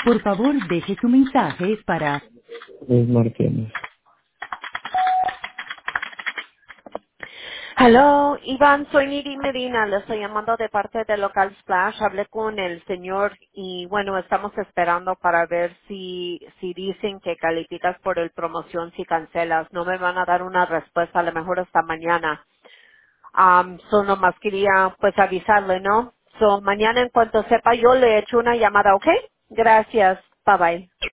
Por favor, deje su mensaje para... Luis Martínez. Hello, Iván, soy Niri Medina, le estoy llamando de parte de Local Splash. Hablé con el señor y bueno, estamos esperando para ver si dicen que calificas por el promoción si cancelas. No me van a dar una respuesta, a lo mejor hasta mañana. So nomás quería pues avisarle, ¿no? So mañana en cuanto sepa yo le echo una llamada, ¿ok? Gracias, bye bye.